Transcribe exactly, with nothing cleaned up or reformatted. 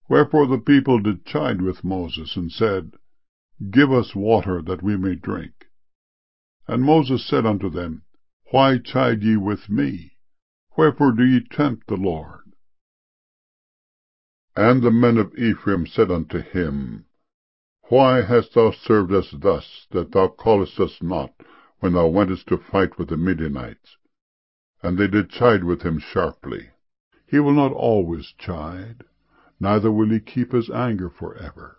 Wherefore the people did chide with Moses, and said, Give us water, that we may drink. And Moses said unto them, Why chide ye with me? Wherefore do ye tempt the Lord? And the men of Ephraim said unto him, Why hast thou served us thus, that thou callest us not, when thou wentest to fight with the Midianites? And they did chide with him sharply. He will not always chide, neither will he keep his anger for ever.